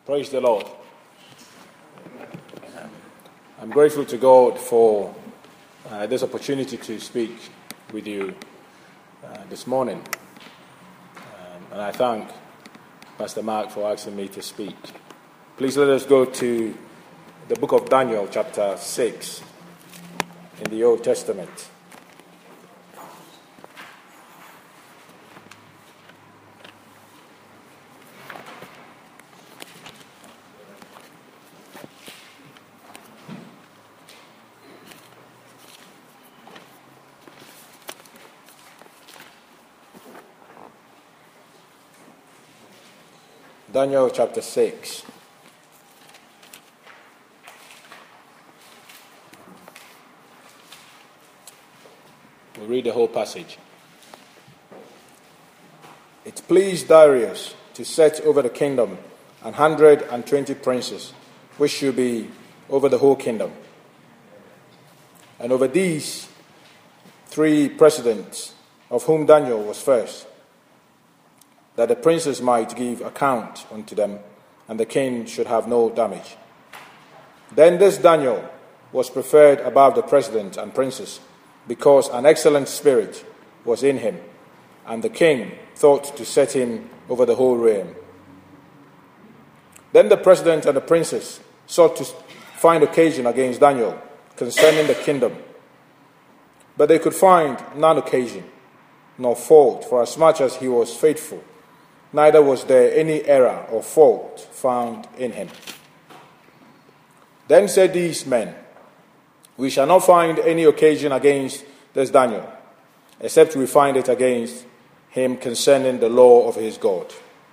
Praise the Lord. I'm grateful to God for this opportunity to speak with you this morning. And I thank Pastor Mark for asking me to speak. Please let us go to the book of Daniel, chapter 6, in the Old Testament. Daniel chapter 6. We'll read the whole passage. It pleased Darius to set over the kingdom 120 princes, which should be over the whole kingdom. And over these 3 presidents, of whom Daniel was first, that the princes might give account unto them, and the king should have no damage. Then this Daniel was preferred above the president and princes, because an excellent spirit was in him, and the king thought to set him over the whole realm. Then the president and the princes sought to find occasion against Daniel concerning the kingdom, but they could find none occasion, nor fault, for as much as he was faithful, neither was there any error or fault found in him. Then said these men, we shall not find any occasion against this Daniel, except we find it against him concerning the law of his God.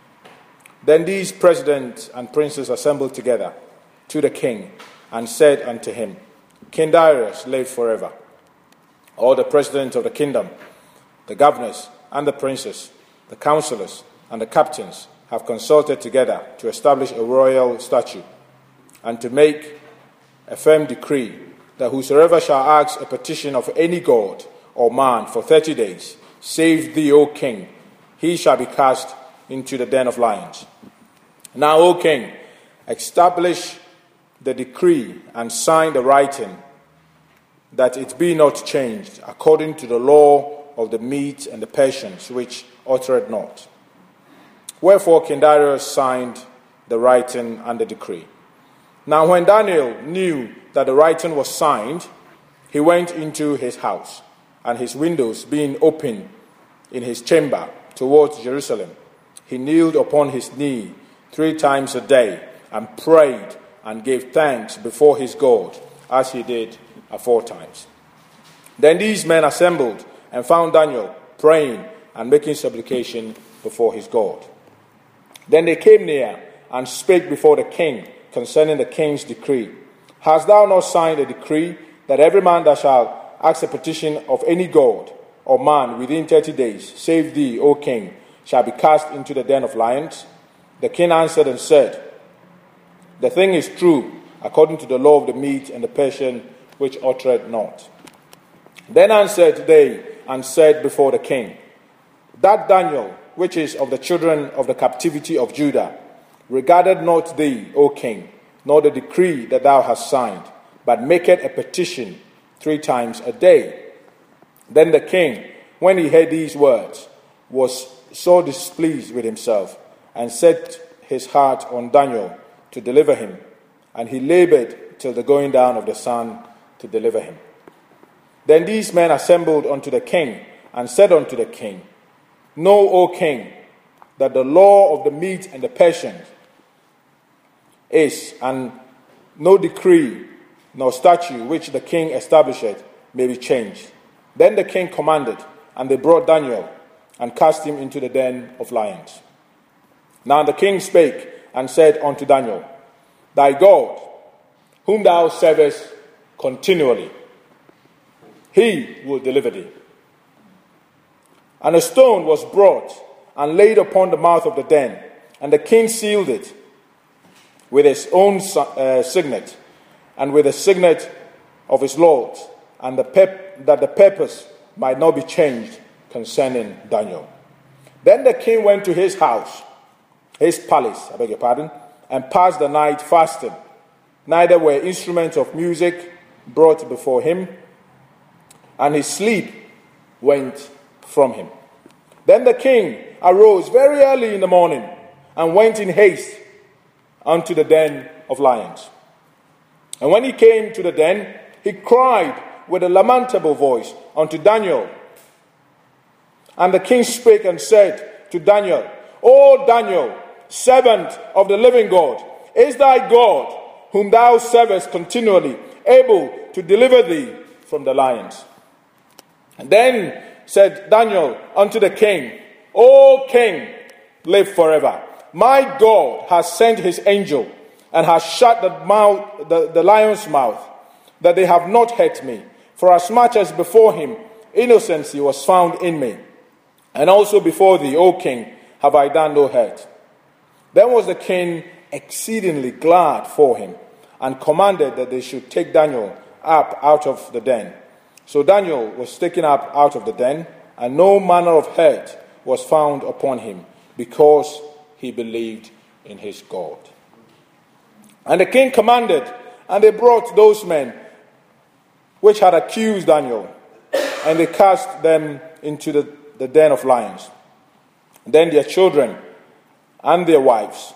Then these presidents and princes assembled together to the king, and said unto him, King Darius, live forever. All the presidents of the kingdom, the governors and the princes, the counselors, and the captains have consulted together to establish a royal statute and to make a firm decree that whosoever shall ask a petition of any god or man for 30 days, save thee, O king, he shall be cast into the den of lions. Now, O king, establish the decree and sign the writing, that it be not changed, according to the law of the Medes and the Persians, which uttereth not. Wherefore King Darius signed the writing and the decree. Now when Daniel knew that the writing was signed, he went into his house, and his windows being open in his chamber towards Jerusalem, he kneeled upon his knee 3 times a day, and prayed and gave thanks before his God, as he did aforetimes. Then these men assembled and found Daniel praying and making supplication before his God. Then they came near and spake before the king concerning the king's decree. Hast thou not signed a decree that every man that shall ask a petition of any god or man within 30 days, save thee, O king, shall be cast into the den of lions? The king answered and said, The thing is true, according to the law of the Medes and the Persian, which uttereth not. Then answered they and said before the king, That Daniel, which is of the children of the captivity of Judah, regarded not thee, O king, nor the decree that thou hast signed, but maketh a petition 3 times a day. Then the king, when he heard these words, was so displeased with himself, and set his heart on Daniel to deliver him, and he labored till the going down of the sun to deliver him. Then these men assembled unto the king, and said unto the king, Know, O king, that the law of the Medes and the Persians is, and no decree nor statute which the king establisheth may be changed. Then the king commanded, and they brought Daniel, and cast him into the den of lions. Now the king spake, and said unto Daniel, Thy God, whom thou servest continually, he will deliver thee. And a stone was brought and laid upon the mouth of the den, and the king sealed it with his own signet, and with the signet of his lord, and that the purpose might not be changed concerning Daniel. Then the king went to his house, his palace, and passed the night fasting. Neither were instruments of music brought before him, and his sleep went from him. Then the king arose very early in the morning and went in haste unto the den of lions. And when he came to the den, he cried with a lamentable voice unto Daniel. And the king spake and said to Daniel, O Daniel, servant of the living God, is thy God, whom thou servest continually, able to deliver thee from the lions? And then said Daniel unto the king, O king, live forever. My God has sent his angel, and has shut the lion's mouth, that they have not hurt me. For as much as before him innocency was found in me, and also before thee, O king, have I done no hurt. Then was the king exceedingly glad for him, and commanded that they should take Daniel up out of the den. So Daniel was taken up out of the den, and no manner of hurt was found upon him, because he believed in his God. And the king commanded, and they brought those men which had accused Daniel, and they cast them into the den of lions. Then their children and their wives,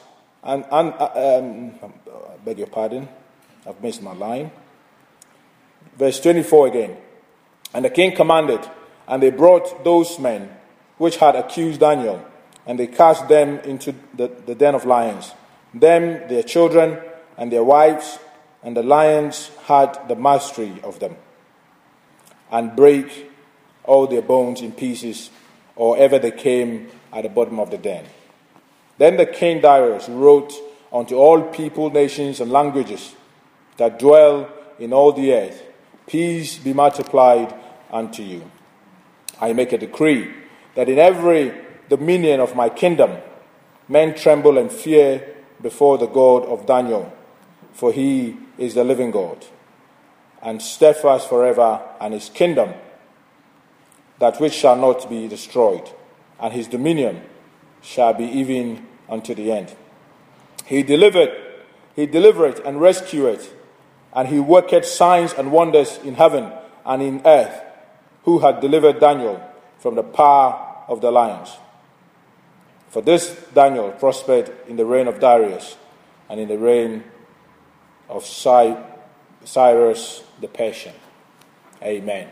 beg your pardon, I've missed my line. Verse 24 again. And the king commanded, and they brought those men which had accused Daniel, and they cast them into the den of lions, them, their children, and their wives, and the lions had the mastery of them, and brake all their bones in pieces, or ever they came at the bottom of the den. Then the king Darius wrote unto all people, nations, and languages that dwell in all the earth, peace be multiplied unto you. I make a decree that in every dominion of my kingdom men tremble and fear before the God of Daniel, for he is the living God, and steadfast forever, and his kingdom that which shall not be destroyed, and his dominion shall be even unto the end. He delivered and rescued, and he worked signs and wonders in heaven and in earth, who had delivered Daniel from the power of the lions. For this Daniel prospered in the reign of Darius, and in the reign of Cyrus the Persian. Amen.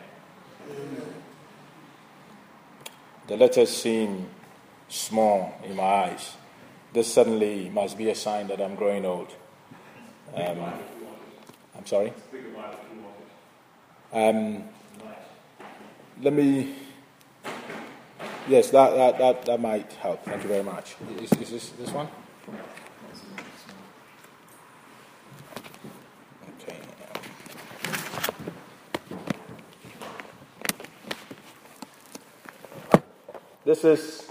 The letters seem small in my eyes. This certainly must be a sign that I'm growing old. I'm sorry? Let me... Yes, that might help. Thank you very much. Is this one? Okay. This is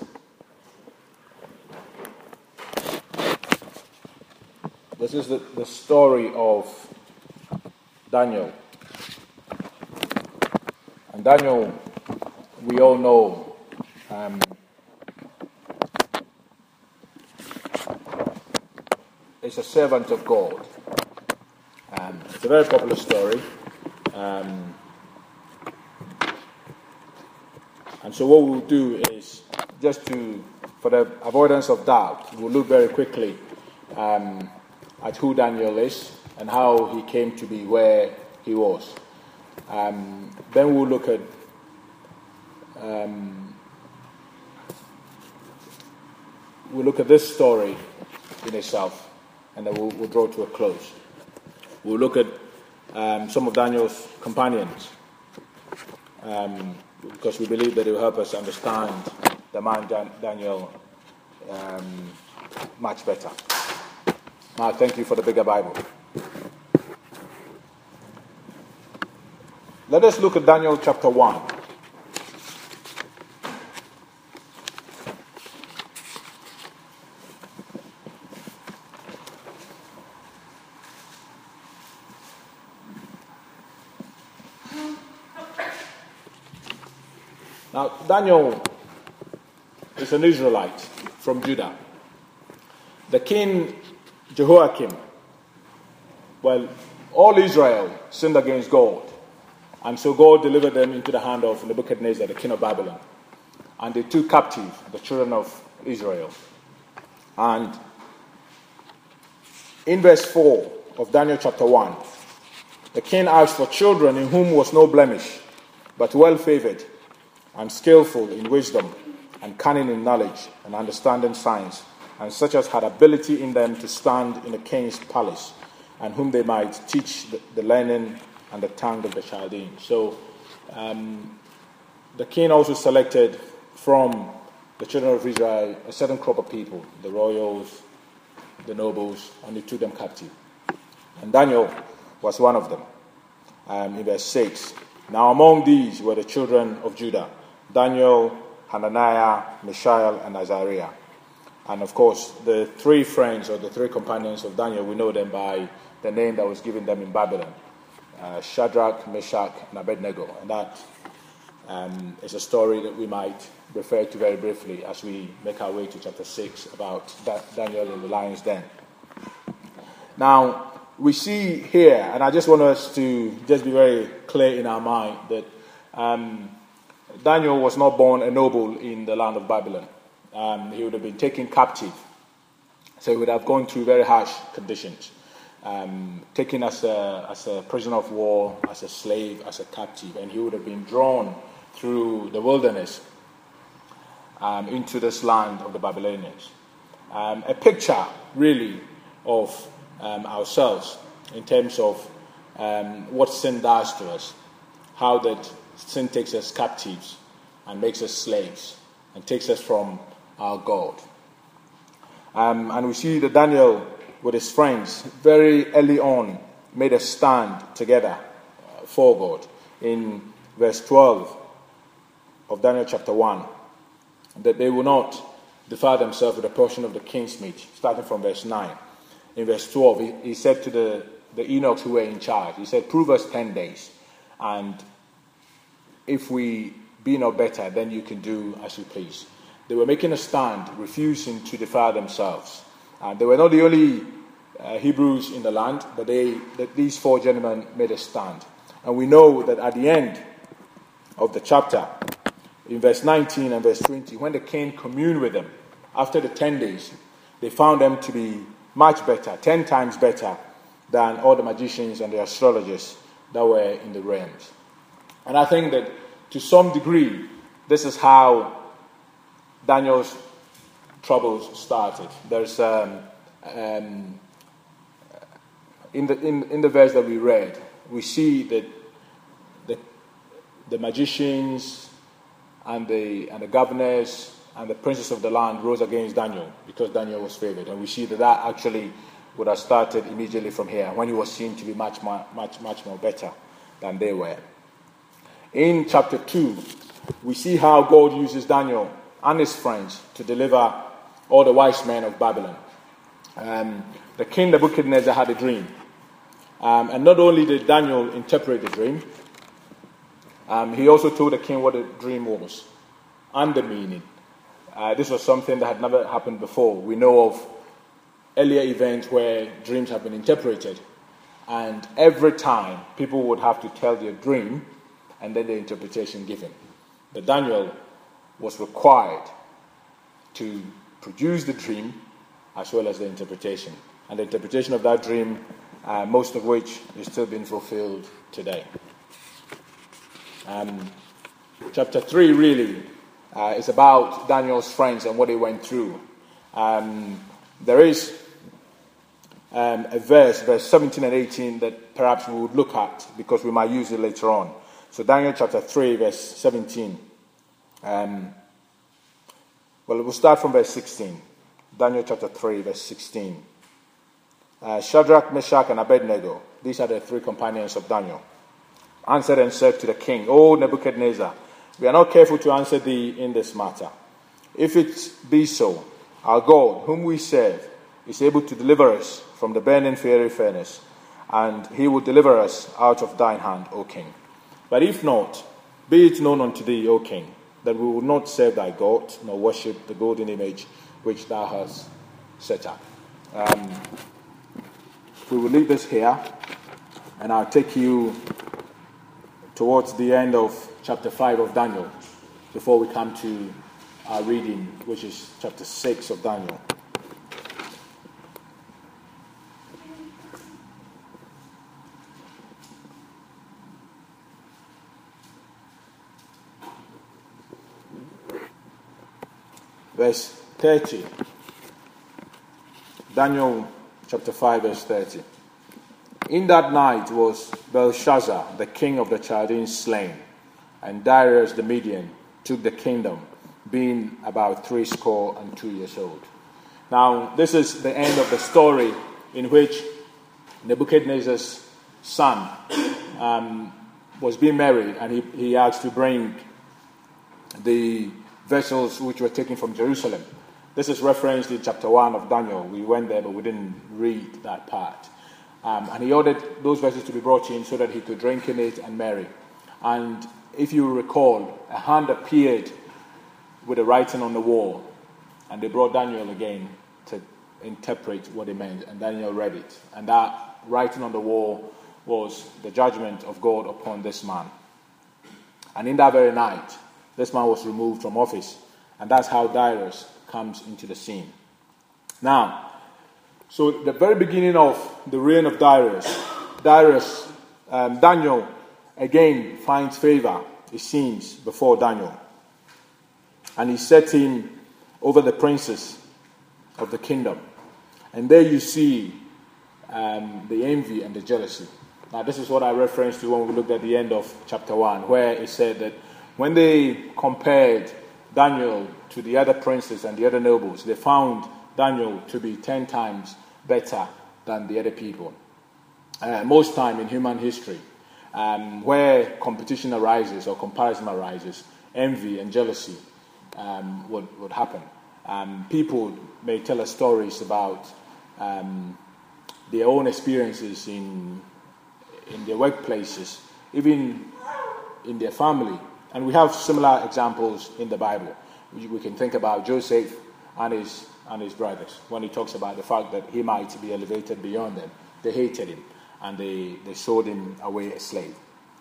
the story of Daniel. And Daniel, we all know, is a servant of God. It's a very popular story. And so what we'll do is, for the avoidance of doubt, we'll look very quickly at who Daniel is and how he came to be where he was. Then we'll look at this story in itself, and then we'll draw to a close. We'll look at some of Daniel's companions, because we believe that it will help us understand the man Daniel much better. Mark, thank you for the bigger Bible. Let us look at Daniel chapter 1. Now, Daniel is an Israelite from Judah. The king Jehoiakim, well, all Israel sinned against God, and so God delivered them into the hand of Nebuchadnezzar, the king of Babylon, and they took captive the children of Israel. And in verse 4 of Daniel chapter 1, the king asked for children in whom was no blemish, but well-favored and skillful in wisdom and cunning in knowledge and understanding science, and such as had ability in them to stand in the king's palace, and whom they might teach the learning and the tongue of the Chaldeans. So the king also selected from the children of Israel a certain crop of people, the royals, the nobles, and he took them captive. And Daniel was one of them. In verse 6, now among these were the children of Judah, Daniel, Hananiah, Mishael, and Azariah. And of course, the three friends or the three companions of Daniel, we know them by the name that was given them in Babylon, Shadrach, Meshach, and Abednego. And that is a story that we might refer to very briefly as we make our way to chapter 6 about Daniel in the lion's den. Now, we see here, and I just want us to just be very clear in our mind that Daniel was not born a noble in the land of Babylon. He would have been taken captive. So he would have gone through very harsh conditions. Taken as a prisoner of war, as a slave, as a captive. And he would have been drawn through the wilderness into this land of the Babylonians. A picture, really, of ourselves in terms of what sin does to us. How that sin takes us captives and makes us slaves and takes us from our God. And we see that Daniel, with his friends, very early on made a stand together for God. In verse 12 of Daniel chapter 1, that they will not defile themselves with a portion of the king's meat, starting from verse 9. In verse 12, he said to the eunuchs who were in charge, he said, prove us 10 days, and if we be no better, then you can do as you please. They were making a stand, refusing to defile themselves. They were not the only Hebrews in the land, but these four gentlemen made a stand. And we know that at the end of the chapter, in verse 19 and verse 20, when the king communed with them, after the 10 days, they found them to be much better, 10 times better than all the magicians and the astrologers that were in the realms. And I think that to some degree, this is how Daniel's troubles started. There's in the verse that we read, we see that the magicians and the governors and the princes of the land rose against Daniel because Daniel was favored, and we see that actually would have started immediately from here when he was seen to be much more better than they were. In chapter 2, we see how God uses Daniel and his friends to deliver all the wise men of Babylon. The king Nebuchadnezzar had a dream. And not only did Daniel interpret the dream, he also told the king what the dream was and the meaning. This was something that had never happened before. We know of earlier events where dreams have been interpreted, and every time people would have to tell their dream and then the interpretation given. But Daniel was required to produce the dream as well as the interpretation. And the interpretation of that dream, most of which is still being fulfilled today. Chapter 3 really is about Daniel's friends and what they went through. There is a verse 17 and 18, that perhaps we would look at because we might use it later on. So Daniel chapter 3, verse 17. We'll start from verse 16. Daniel chapter 3, verse 16. Shadrach, Meshach, and Abednego, these are the three companions of Daniel, answered and said to the king, O Nebuchadnezzar, we are not careful to answer thee in this matter. If it be so, our God, whom we serve, is able to deliver us from the burning fiery furnace, and he will deliver us out of thine hand, O king. But if not, be it known unto thee, O king, that we will not serve thy God, nor worship the golden image which thou hast set up. we will leave this here, and I'll take you towards the end of chapter 5 of Daniel before we come to our reading, which is chapter 6 of Daniel. Verse 30. Daniel chapter 5, verse 30. In that night was Belshazzar, the king of the Chaldeans, slain, and Darius the Median took the kingdom, being about 62 years old. Now, this is the end of the story in which Nebuchadnezzar's son was being married, and he asked to bring the vessels which were taken from Jerusalem. This is referenced in chapter 1 of Daniel. We went there, but we didn't read that part. And he ordered those vessels to be brought in so that he could drink in it and marry. And if you recall, a hand appeared with a writing on the wall, and they brought Daniel again to interpret what it meant, and Daniel read it. And that writing on the wall was the judgment of God upon this man. And in that very night, this man was removed from office, and that's how Darius comes into the scene. Now, so the very beginning of the reign of Daniel again finds favor, it seems, before Daniel. And he set him over the princes of the kingdom. And there you see the envy and the jealousy. Now, this is what I referenced to when we looked at the end of chapter 1, where it said that when they compared Daniel to the other princes and the other nobles, they found Daniel to be 10 times better than the other people. Most time in human history, where competition arises or comparison arises, envy and jealousy would happen. People may tell us stories about their own experiences in their workplaces, even in their family. And we have similar examples in the Bible. We can think about Joseph and his brothers, when he talks about the fact that he might be elevated beyond them. They hated him, and they sold him away as a slave.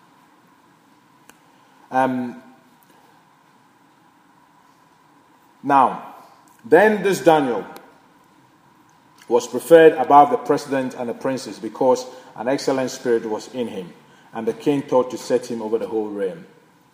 Now, then this Daniel was preferred above the president and the princes because an excellent spirit was in him, and the king thought to set him over the whole realm.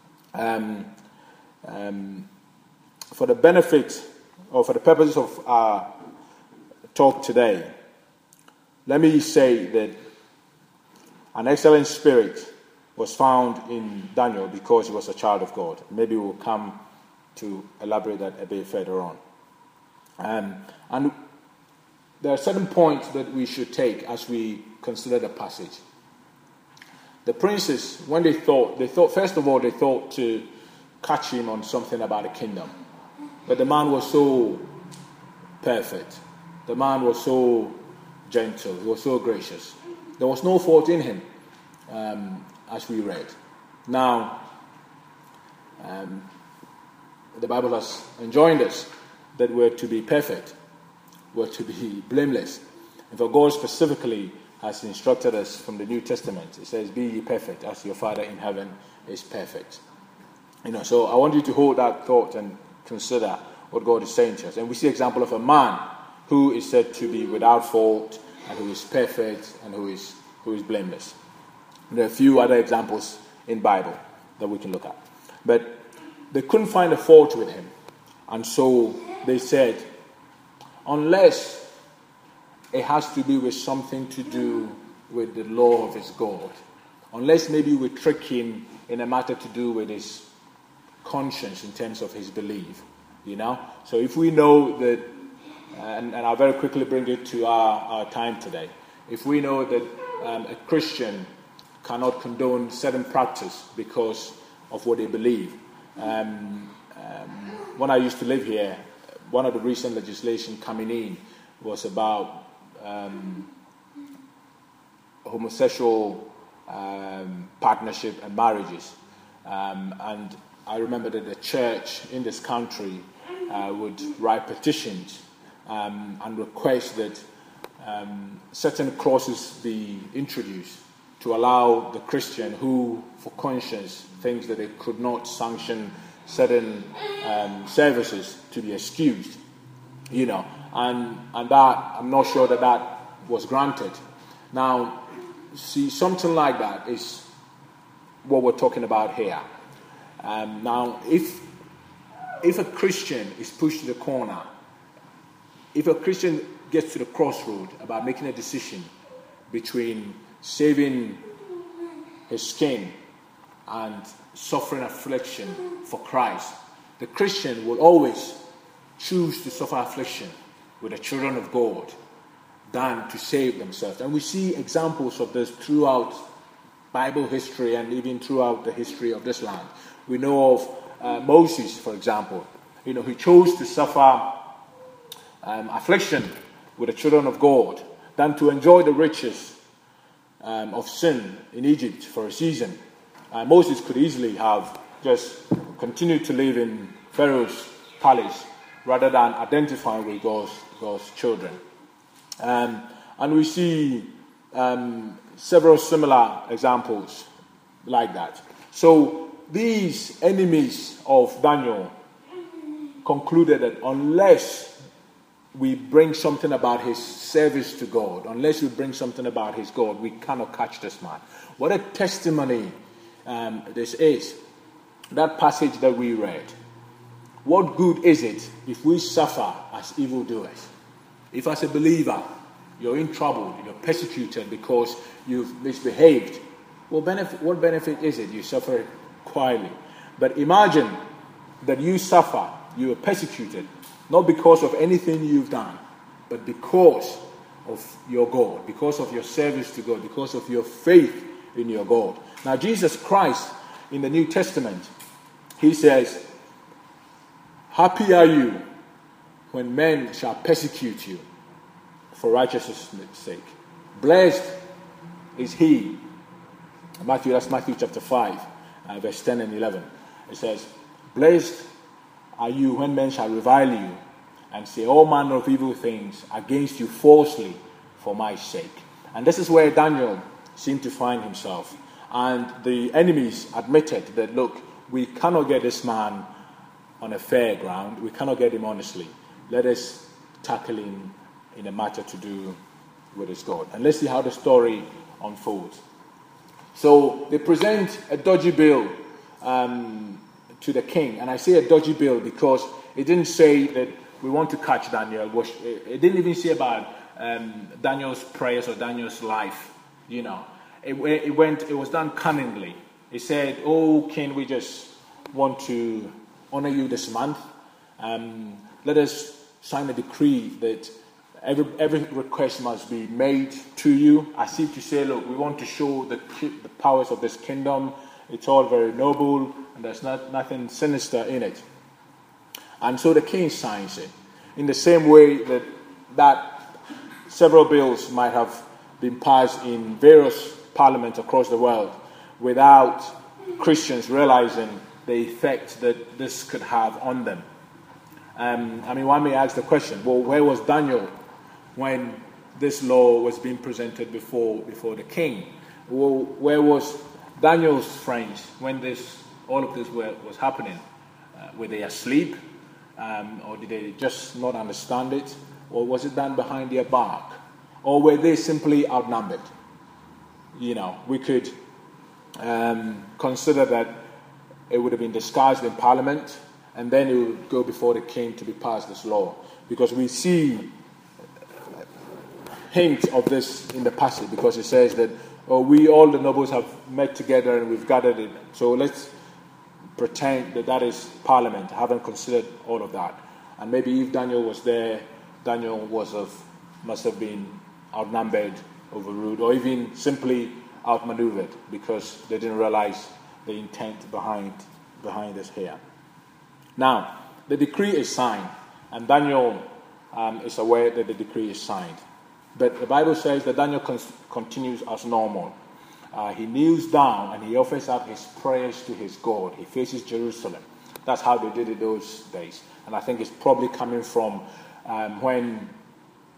For the benefit, or for the purposes of our talk today, let me say that an excellent spirit was found in Daniel because he was a child of God. Maybe we'll come to elaborate that a bit further on. And there are certain points that we should take as we consider the passage. The princes, when they thought first of all, they thought to catch him on something about the kingdom. But the man was so perfect. The man was so gentle. He was so gracious. There was no fault in him, as we read. Now, the Bible has enjoined us that we're to be perfect. We're to be blameless. And for God specifically has instructed us from the New Testament. It says, "Be ye perfect, as your Father in heaven is perfect." So I want you to hold that thought and consider what God is saying to us. And we see an example of a man who is said to be without fault, and who is perfect, and who is blameless. There are a few other examples in Bible that we can look at. But they couldn't find a fault with him. And so they said, unless it has to do with something to do with the law of his God, unless maybe we trick him in a matter to do with his conscience in terms of his belief, So if we know that, and I'll very quickly bring it to our time today, if we know that a Christian cannot condone certain practice because of what they believe. When I used to live here, one of the recent legislation coming in was about homosexual partnership and marriages. And I remember that the church in this country would write petitions and request that certain clauses be introduced to allow the Christian who, for conscience, thinks that they could not sanction certain services to be excused, and that, I'm not sure that was granted. Now, see, something like that is what we're talking about here. Now, if a Christian is pushed to the corner, if a Christian gets to the crossroad about making a decision between saving his skin and suffering affliction for Christ, the Christian will always choose to suffer affliction with the children of God than to save themselves. And we see examples of this throughout Bible history and even throughout the history of this land. We know of Moses, for example. He chose to suffer affliction with the children of God than to enjoy the riches of sin in Egypt for a season. Moses could easily have just continued to live in Pharaoh's palace rather than identifying with God's children. And we see several similar examples like that. So these enemies of Daniel concluded that unless we bring something about his service to God, unless we bring something about his God, we cannot catch this man. What a testimony this is. That passage that we read. What good is it if we suffer as evildoers? If as a believer you're in trouble, you're persecuted because you've misbehaved, what benefit is it? You suffer quietly. But imagine that you suffer, you are persecuted, not because of anything you've done, but because of your God, because of your service to God, because of your faith in your God. Now, Jesus Christ in the New Testament, he says, "Happy are you when men shall persecute you for righteousness' sake. Blessed is he." That's Matthew chapter 5, verse 10 and 11. It says, "Blessed are you when men shall revile you and say all manner of evil things against you falsely for my sake." And this is where Daniel seemed to find himself. And the enemies admitted that, look, we cannot get this man on a fair ground. We cannot get him honestly. Let us tackle him in a matter to do with his God. And let's see how the story unfolds. So they present a dodgy bill to the king. And I say a dodgy bill because it didn't say that we want to catch Daniel. It didn't even say about Daniel's prayers or Daniel's life. It was done cunningly. It said, "Oh, king, we just want to honor you this month. Let us sign a decree that every request must be made to you," as if to say, look, we want to show the powers of this kingdom. It's all very noble, and there's nothing sinister in it. And so the king signs it. In the same way that several bills might have been passed in various parliaments across the world without Christians realizing the effect that this could have on them. One may ask the question, well, where was Daniel when this law was being presented before the king? Well, where was Daniel's friends when all of this was happening? Were they asleep? Or did they just not understand it? Or was it done behind their back? Or were they simply outnumbered? We could consider that it would have been discussed in Parliament, and then it would go before the king to be passed this law. Because we see hints of this in the passage, because it says that, we all the nobles have met together and we've gathered it. So let's pretend that is Parliament. I haven't considered all of that. And maybe if Daniel was there, Daniel must have been outnumbered, overruled, or even simply outmaneuvered because they didn't realize the intent behind this here. Now, the decree is signed, and Daniel is aware that the decree is signed. But the Bible says that Daniel continues as normal. He kneels down and he offers up his prayers to his God. He faces Jerusalem. That's how they did it those days. And I think it's probably coming from when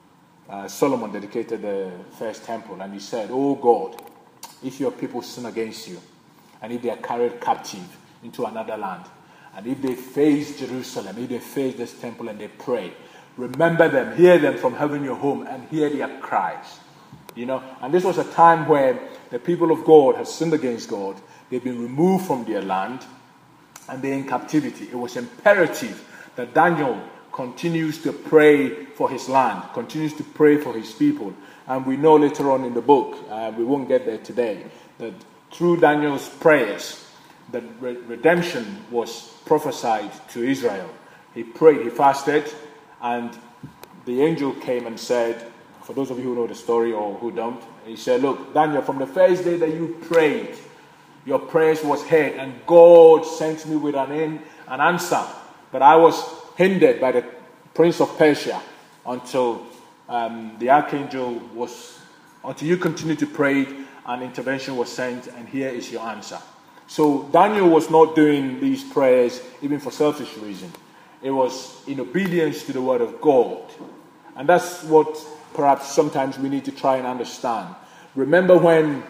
Solomon dedicated the first temple, and he said, "Oh God, if your people sin against you, and if they are carried captive into another land, and if they face Jerusalem, if they face this temple and they pray, remember them, hear them from heaven your home, and hear their cries." And this was a time where the people of God had sinned against God. They've been removed from their land, and they're in captivity. It was imperative that Daniel continues to pray for his land, continues to pray for his people. And we know later on in the book, we won't get there today, that through Daniel's prayers, that redemption was prophesied to Israel. He prayed, he fasted, and the angel came and said, for those of you who know the story or who don't, he said, "Look, Daniel, from the first day that you prayed, your prayers was heard, and God sent me with an answer. But I was hindered by the prince of Persia until the archangel until you continued to pray, and intervention was sent, and here is your answer." So Daniel was not doing these prayers even for selfish reason. It was in obedience to the word of God. And that's what perhaps sometimes we need to try and understand. Remember when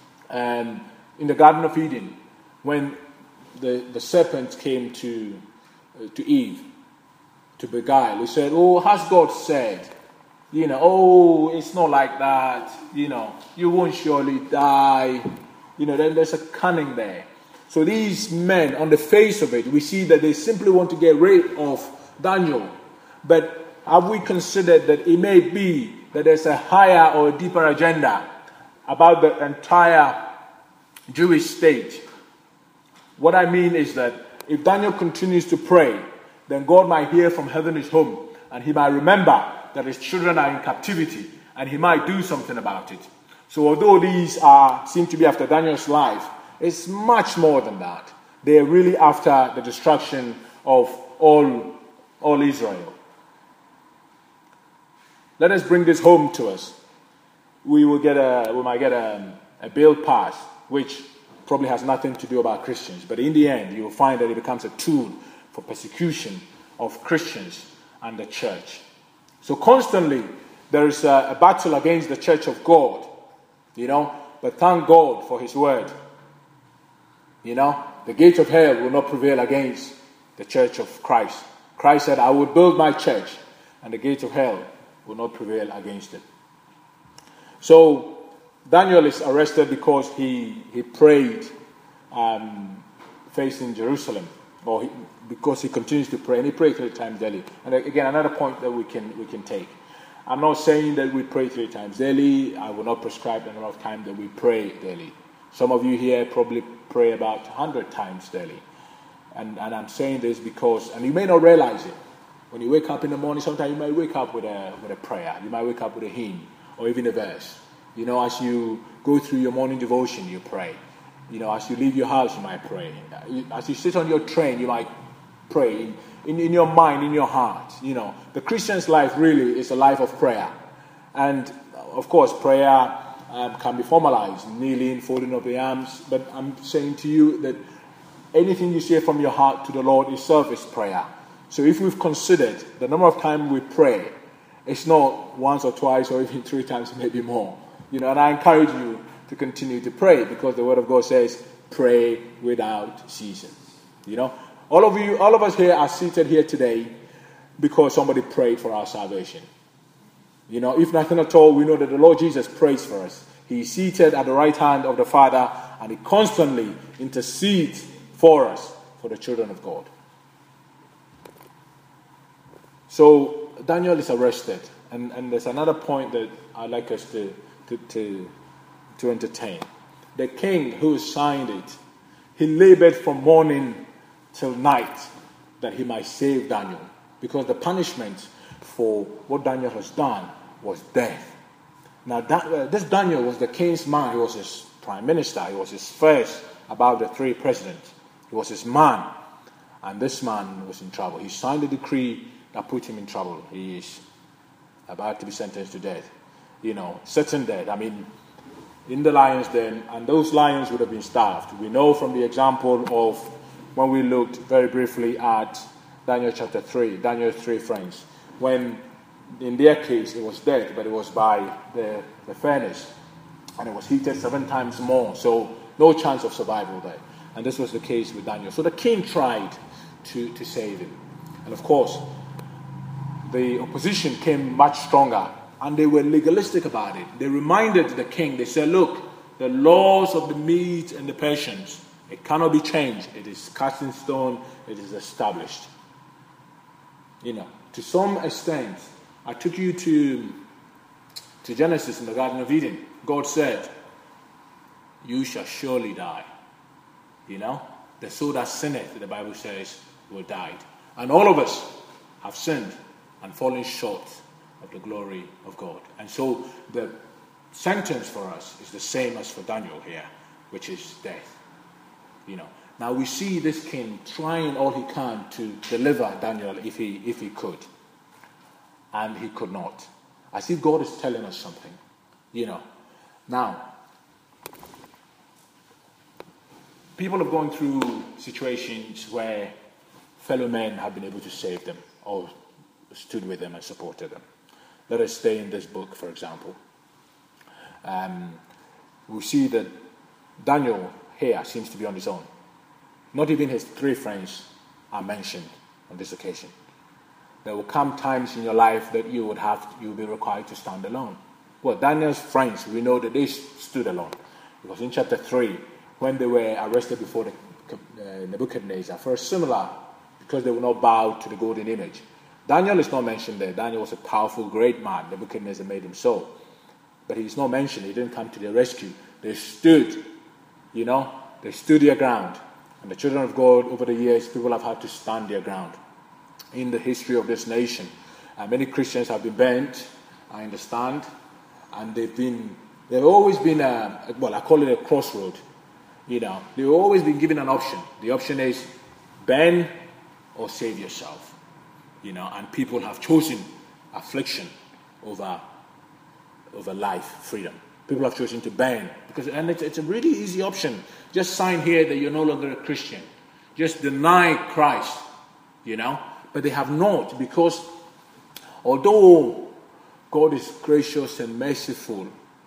in the Garden of Eden, when the serpent came to Eve to beguile, he said, "Oh, has God said, it's not like that, you won't surely die." Then there's a cunning there. So these men, on the face of it, we see that they simply want to get rid of Daniel. But have we considered that it may be that there's a higher or a deeper agenda about the entire Jewish state? What I mean is that if Daniel continues to pray, then God might hear from heaven his home, and he might remember that his children are in captivity, and he might do something about it. So although these seem to be after Daniel's life, it's much more than that. They are really after the destruction of all Israel. Let us bring this home to us. We might get a bill passed, which probably has nothing to do about Christians, but in the end, you will find that it becomes a tool for persecution of Christians and the church. So constantly, there is a battle against the church of God, but thank God for his word. The gates of hell will not prevail against the church of Christ. Christ said, "I will build my church, and the gates of hell will not prevail against it." So Daniel is arrested because he prayed facing Jerusalem, because he continues to pray, and he prayed 3 times daily. And again, another point that we can take. I'm not saying that we pray 3 times daily. I will not prescribe the number of times that we pray daily. Some of you here probably pray about 100 times daily. And I'm saying this because, and you may not realize it, when you wake up in the morning, sometimes you might wake up with a prayer. You might wake up with a hymn or even a verse. As you go through your morning devotion, you pray. As you leave your house, you might pray. As you sit on your train, you might pray in your mind, in your heart. The Christian's life really is a life of prayer. And of course, prayer can be formalized, kneeling, folding of the arms. But I'm saying to you that anything you say from your heart to the Lord itself is prayer. So if we've considered the number of times we pray, it's not once or twice or even 3 times, maybe more. And I encourage you to continue to pray, because the word of God says, pray without ceasing. All of us here are seated here today because somebody prayed for our salvation. If nothing at all, we know that the Lord Jesus prays for us. He is seated at the right hand of the Father, and he constantly intercedes for us, for the children of God. So Daniel is arrested, and there's another point that I'd like us to entertain. The king who signed it, he labored from morning till night that he might save Daniel, because the punishment for what Daniel has done was death. Now this Daniel was the king's man. He was his prime minister. He was his first above the 3 presidents. He was his man, and this man was in trouble. He signed the decree that put him in trouble. He is about to be sentenced to death. Certain death. In the lion's den, and those lions would have been starved. We know from the example of when we looked very briefly at Daniel chapter 3, Daniel 3, friends, when in their case, it was death, but it was by the furnace. And it was heated 7 times more, so no chance of survival there. And this was the case with Daniel. So the king tried to save him. And of course, the opposition came much stronger, and they were legalistic about it. They reminded the king, they said, look, the laws of the Medes and the Persians, it cannot be changed. It is cast in stone, it is established. To some extent, I took you to Genesis in the Garden of Eden. God said, you shall surely die. The soul that sinneth, the Bible says, will die. And all of us have sinned and fallen short of the glory of God. And so the sentence for us is the same as for Daniel here, which is death. Now we see this king trying all he can to deliver Daniel if he could. And he could not. I see God is telling us something. Now, people have gone through situations where fellow men have been able to save them or stood with them and supported them. Let us stay in this book, for example. We see that Daniel here seems to be on his own. Not even his 3 friends are mentioned on this occasion. There will come times in your life that you will be required to stand alone. Well, Daniel's friends, we know that they stood alone. Because in chapter 3, when they were arrested before Nebuchadnezzar for a similar, because they would not bow to the golden image. Daniel is not mentioned there. Daniel was a powerful, great man. Nebuchadnezzar made him so. But he's not mentioned. He didn't come to their rescue. They stood, they stood their ground. And the children of God, over the years, people have had to stand their ground. In the history of this nation, many Christians have been bent, I understand, and they've always been, I call it a crossroad. They've always been given an option. The option is bend or save yourself. And people have chosen affliction over life, freedom. People have chosen to bend and it's a really easy option. Just sign here that you're no longer a Christian. Just deny Christ, But they have not, because although God is gracious and merciful,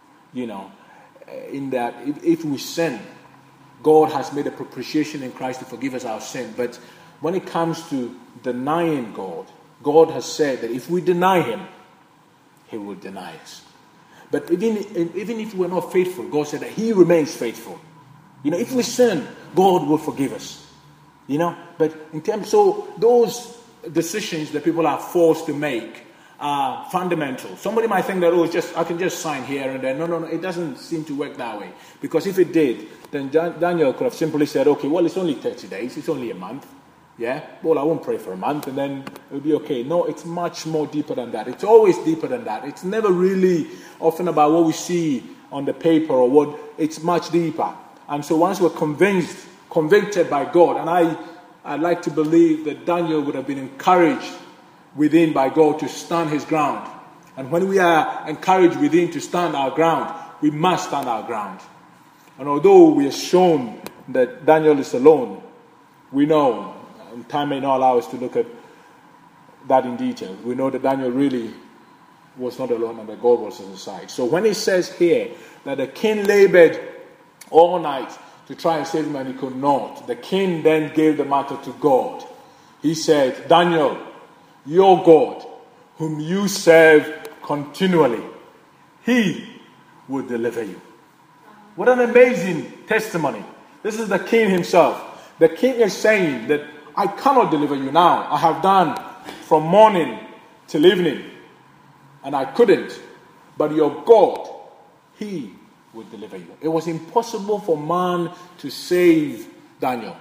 in that if we sin, God has made a propitiation in Christ to forgive us our sin. But when it comes to denying God, God has said that if we deny Him, He will deny us. But even if we're not faithful, God said that He remains faithful. If we sin, God will forgive us. But so those decisions that people are forced to make are fundamental. Somebody might think that, I can just sign here and then. No, it doesn't seem to work that way. Because if it did, then Daniel could have simply said, okay, well, it's only 30 days, it's only a month. Yeah? Well, I won't pray for a month and then it'll be okay. No, it's much more deeper than that. It's always deeper than that. It's never really often about what we see on the paper or what, it's much deeper. And so once we're convicted by God, and I'd like to believe that Daniel would have been encouraged within by God to stand his ground. And when we are encouraged within to stand our ground, we must stand our ground. And although we are shown that Daniel is alone, we know, and time may not allow us to look at that in detail, we know that Daniel really was not alone and that God was on his side. So when he says here that the king labored all night to try and save him and he could not, the king then gave the matter to God. He said, Daniel, your God, whom you serve continually, He will deliver you. What an amazing testimony. This is the king himself. The king is saying that I cannot deliver you now. I have done from morning till evening, and I couldn't. But your God, He will deliver you. It was impossible for man to save Daniel.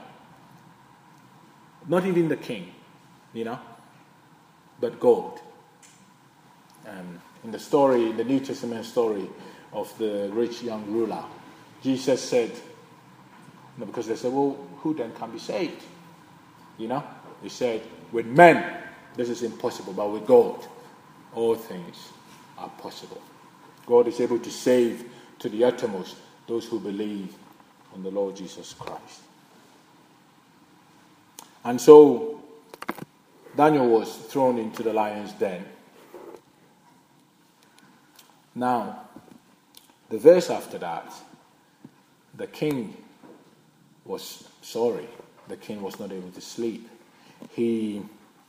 Not even the king, but God. In the story, in the New Testament story of the rich young ruler, Jesus said, because they said, well, who then can be saved? He said, with men, this is impossible, but with God, all things are possible. God is able to save to the uttermost those who believe on the Lord Jesus Christ. And so Daniel was thrown into the lion's den. Now, the verse after that, the king was sorry. The king was not able to sleep. I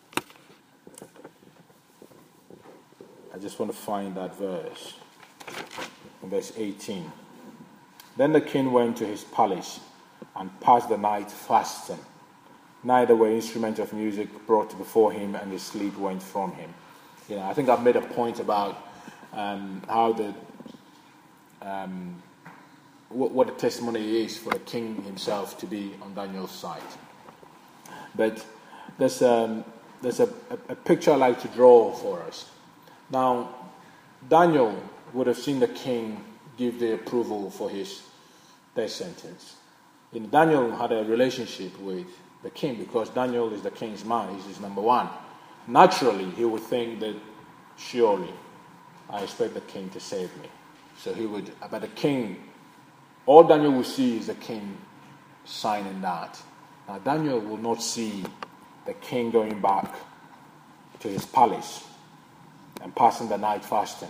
just want to find that verse. In verse 18. Then the king went to his palace and passed the night fasting. Neither were instruments of music brought before him, and his sleep went from him. I think I've made a point about how what the testimony is for the king himself to be on Daniel's side. But there's a picture I like to draw for us. Now, Daniel would have seen the king give the approval for his death sentence. Daniel had a relationship with the king because Daniel is the king's man. He's his number one. Naturally, he would think that surely I expect the king to save me. So he would, but the king, all Daniel will see is the king signing that. Now Daniel will not see the king going back to his palace and passing the night fasting,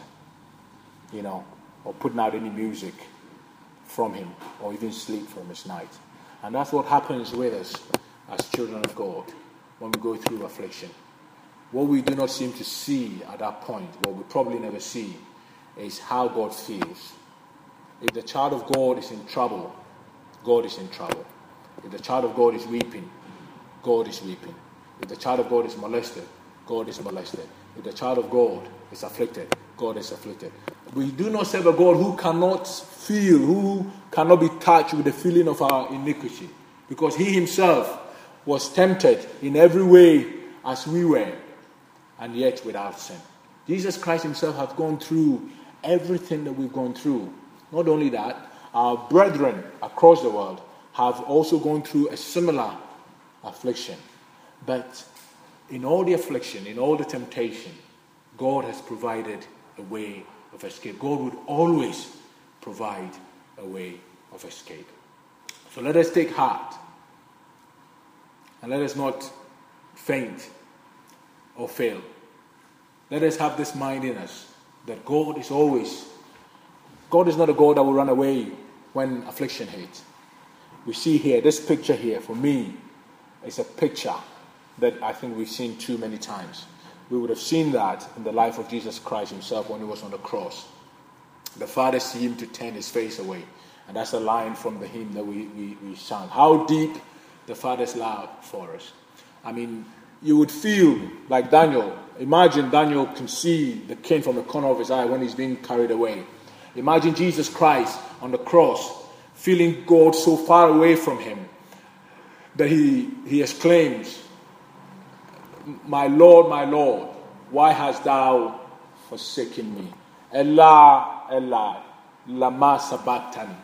or putting out any music from him, or even sleep from his night. And that's what happens with us as children of God when we go through affliction. What we do not seem to see at that point, what we probably never see, is how God feels. If the child of God is in trouble, God is in trouble. If the child of God is weeping, God is weeping. If the child of God is molested, God is molested. If the child of God is afflicted, God is afflicted. We do not serve a God who cannot feel, who cannot be touched with the feeling of our iniquity. Because he himself was tempted in every way as we were, and yet without sin. Jesus Christ himself has gone through everything that we've gone through. Not only that, our brethren across the world have also gone through a similar affliction. But in all the affliction, in all the temptation, God has provided a way of escape. God would always provide a way of escape. So let us take heart. And let us not faint or fail. Let us have this mind in us that God is not a God that will run away when affliction hits. We see here, this picture here, for me, is a picture that I think we've seen too many times. We would have seen that in the life of Jesus Christ himself when he was on the cross. The Father seemed to turn his face away. And that's a line from the hymn that we sang. How deep the Father's love for us. I mean, you would feel like Daniel. Imagine Daniel can see the king from the corner of his eye when he's being carried away. Imagine Jesus Christ on the cross, feeling God so far away from him that he exclaims, my Lord, why hast thou forsaken me? Elah, Elah, lama sabachthani.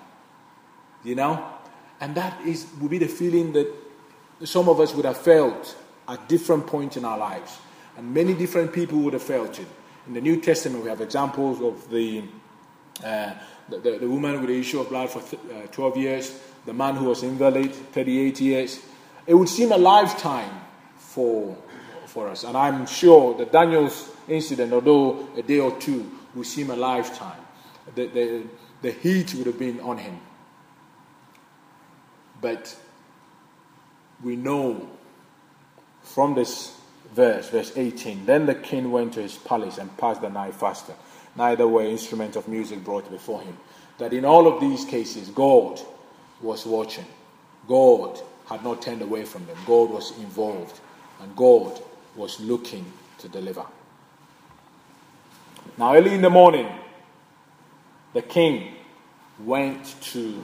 And that would be the feeling that some of us would have felt at different points in our lives. And many different people would have felt it. In the New Testament, we have examples of the woman with the issue of blood for 12 years, the man who was invalid, 38 years. It would seem a lifetime for us. And I'm sure that Daniel's incident, although a day or two, would seem a lifetime. The heat would have been on him. But we know from this verse 18, then the king went to his palace and passed the night fasting. Neither were instruments of music brought before him. That in all of these cases, God was watching. God had not turned away from them. God was involved. And God was looking to deliver. Now early in the morning, the king went to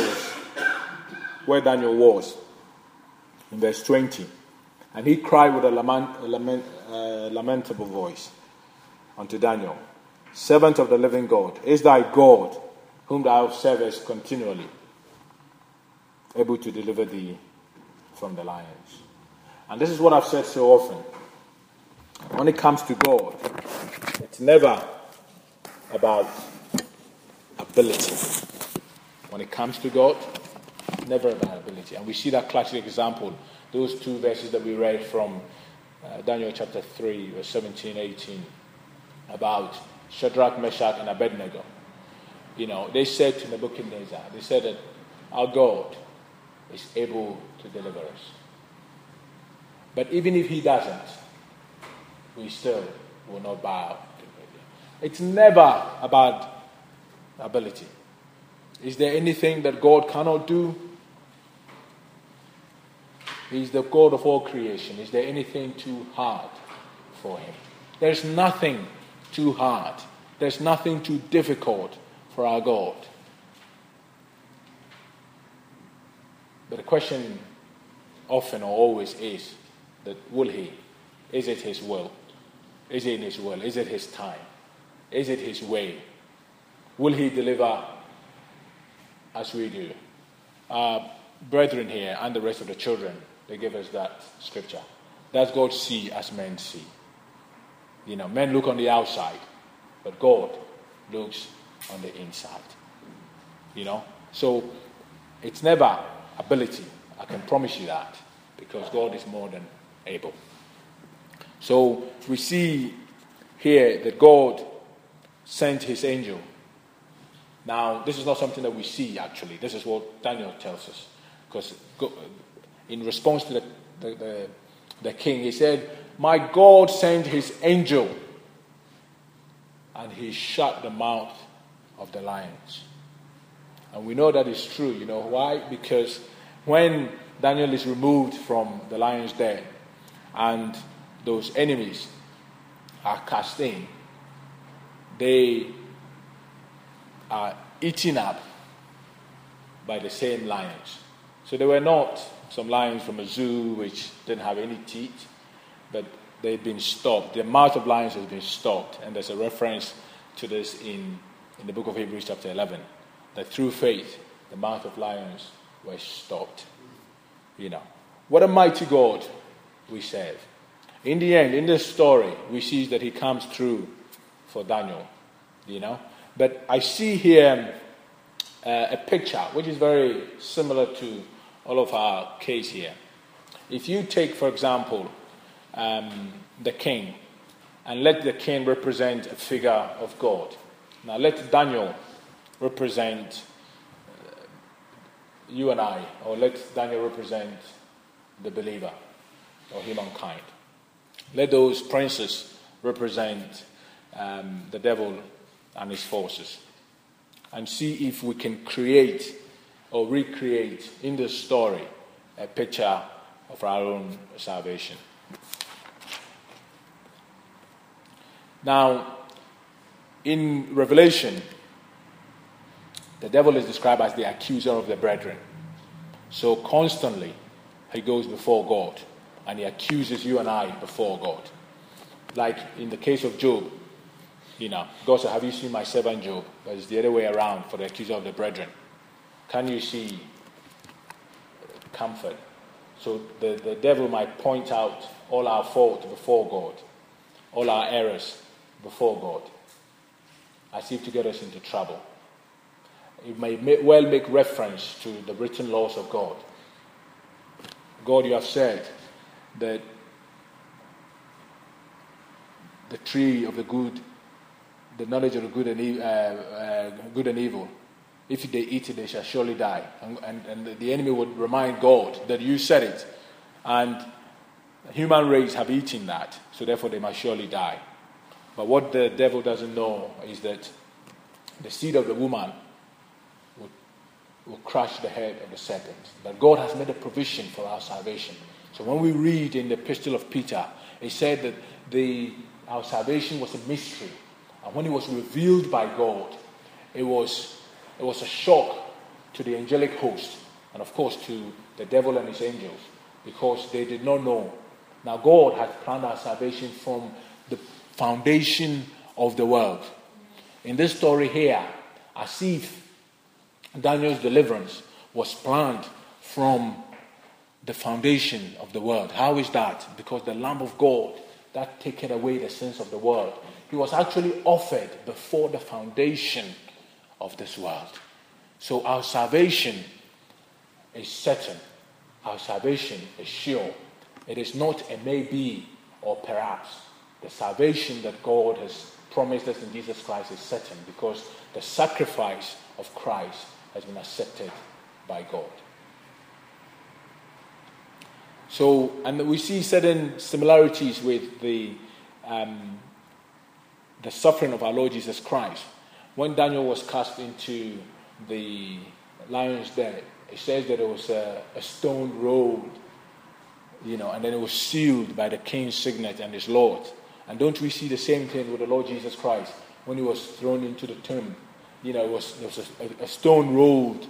where Daniel was, in verse 20. And he cried with a lamentable voice unto Daniel, servant of the living God, is thy God, whom thou servest continually, able to deliver thee from the lions? And this is what I've said so often. When it comes to God, it's never about ability. When it comes to God, never about ability. And we see that classic example, those two verses that we read from Daniel chapter 3, verse 17, 18, about Shadrach, Meshach, and Abednego, they said to Nebuchadnezzar, they said that our God is able to deliver us. But even if he doesn't, we still will not bow to him. It's never about ability. Is there anything that God cannot do? He's the God of all creation. Is there anything too hard for him? There's nothing too hard. There's nothing too difficult for our God. But the question often or always is that will he? Is it his will? Is it in his will? Is it his time? Is it his way? Will he deliver as we do? Brethren here and the rest of the children, they give us that scripture. Does God see as men see? Men look on the outside, but God looks on the inside. So it's never ability. I can promise you that, because God is more than able. So we see here that God sent his angel. Now, this is not something that we see, actually. This is what Daniel tells us. Because in response to the king, he said, my God sent his angel, and he shut the mouth of the lions. And we know that is true. You know why? Because when Daniel is removed from the lion's den, and those enemies are cast in, they are eaten up by the same lions. So they were not some lions from a zoo which didn't have any teeth, but they've been stopped. The mouth of lions has been stopped. And there's a reference to this in the book of Hebrews chapter 11, that through faith the mouth of lions were stopped. What a mighty God we serve. In the end, in this story, we see that he comes through for Daniel. But I see here a picture which is very similar to all of our case here. If you take, for example, the king, and let the king represent a figure of God. Now let Daniel represent you and I, or let Daniel represent the believer or humankind. Let those princes represent the devil and his forces, and see if we can create or recreate in this story a picture of our own salvation. Now, in Revelation, the devil is described as the accuser of the brethren. So constantly he goes before God and he accuses you and I before God. Like in the case of Job, God said, have you seen my servant Job? But it's the other way around for the accuser of the brethren. Can you see comfort? So the devil might point out all our faults before God, all our errors before God, as if to get us into trouble. It may well make reference to the written laws of God. God, you have said that the tree of the good, the knowledge of the good and evil, if they eat it, they shall surely die. And the enemy would remind God that you said it. And the human race have eaten that, so therefore they must surely die. But what the devil doesn't know is that the seed of the woman will crush the head of the serpent. That God has made a provision for our salvation. So when we read in the Epistle of Peter, it said that our salvation was a mystery. And when it was revealed by God, it was a shock to the angelic host, and of course to the devil and his angels, because they did not know. Now God had planned our salvation from the foundation of the world. In this story here, as if Daniel's deliverance was planned from the foundation of the world. How is that? Because the Lamb of God that taketh away the sins of the world, he was actually offered before the foundation of this world. So our salvation is certain. Our salvation is sure. It is not a maybe or perhaps. The salvation that God has promised us in Jesus Christ is certain, because the sacrifice of Christ has been accepted by God. So, and we see certain similarities with the suffering of our Lord Jesus Christ. When Daniel was cast into the lion's den, it says that it was a stone rolled, and then it was sealed by the king's signet and his Lord. And don't we see the same thing with the Lord Jesus Christ when he was thrown into the tomb? It was a stone rolled,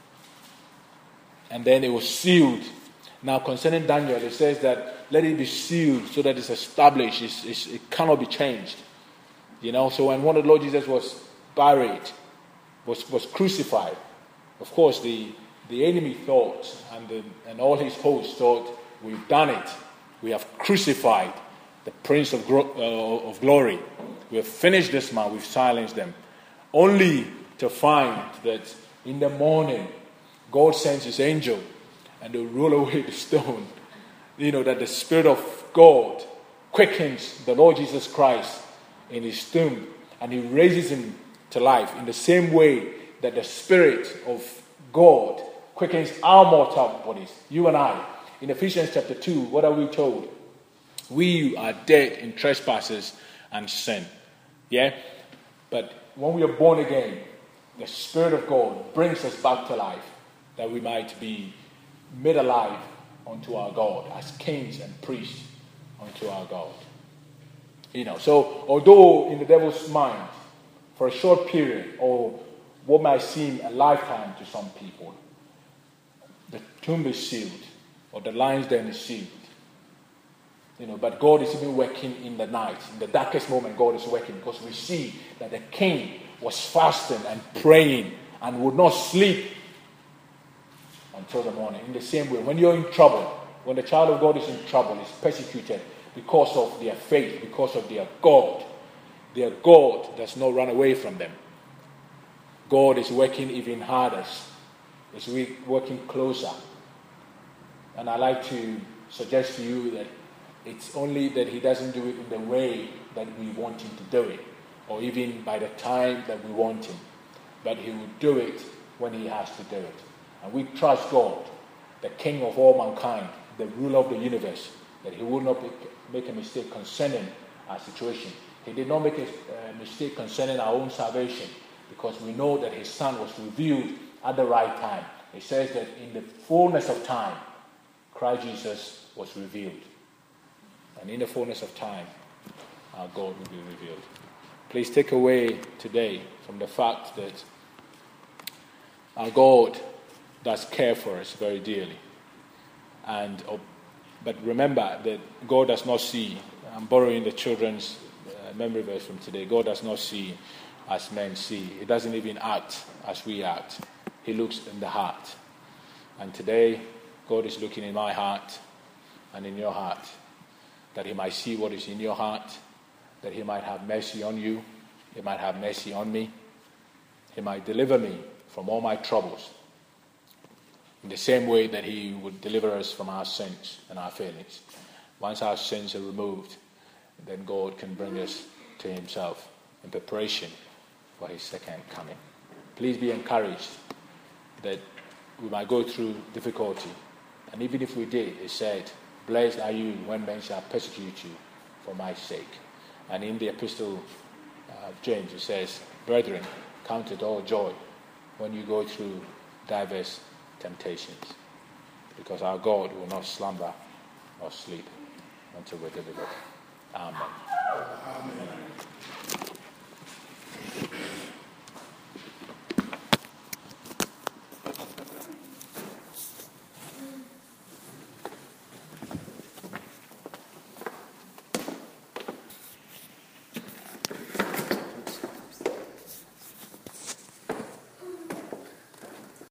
and then it was sealed. Now, concerning Daniel, it says that let it be sealed so that it's established. It cannot be changed. So when the Lord Jesus was buried, was crucified, of course the enemy thought, and all his hosts thought, we've done it. We have crucified the Prince of Glory. We have finished this man. We've silenced them. Only to find that in the morning, God sends his angel and they roll away the stone. That the Spirit of God quickens the Lord Jesus Christ in his tomb, and he raises him to life in the same way that the Spirit of God quickens our mortal bodies, you and I. In Ephesians chapter 2, what are we told? We are dead in trespasses and sin. Yeah? But when we are born again, the Spirit of God brings us back to life, that we might be made alive unto our God, as kings and priests unto our God. So although in the devil's mind, for a short period, or what might seem a lifetime to some people, the tomb is sealed, or the lion's den is sealed. But God is even working in the night. In the darkest moment, God is working, because we see that the king was fasting and praying and would not sleep until the morning. In the same way, when you're in trouble, when the child of God is in trouble, is persecuted because of their faith, because of their God does not run away from them. God is working even harder. Is working closer. And I like to suggest to you that it's only that he doesn't do it in the way that we want him to do it, or even by the time that we want him. But he will do it when he has to do it. And we trust God, the King of all mankind, the ruler of the universe, that he will not make a mistake concerning our situation. He did not make a mistake concerning our own salvation, because we know that his Son was revealed at the right time. It says that in the fullness of time, Christ Jesus was revealed. And in the fullness of time, our God will be revealed. Please take away today from the fact that our God does care for us very dearly. But remember that God does not see, I'm borrowing the children's memory verse from today, God does not see as men see. He doesn't even act as we act. He looks in the heart. And today, God is looking in my heart and in your heart, that he might see what is in your heart, that he might have mercy on you, he might have mercy on me, he might deliver me from all my troubles, in the same way that he would deliver us from our sins and our failings. Once our sins are removed, then God can bring us to himself in preparation for his second coming. Please be encouraged that we might go through difficulty. And even if we did, it said, blessed are you when men shall persecute you for my sake. And in the epistle of James, it says, brethren, count it all joy when you go through diverse temptations, because our God will not slumber or sleep until we're delivered. Amen. Amen.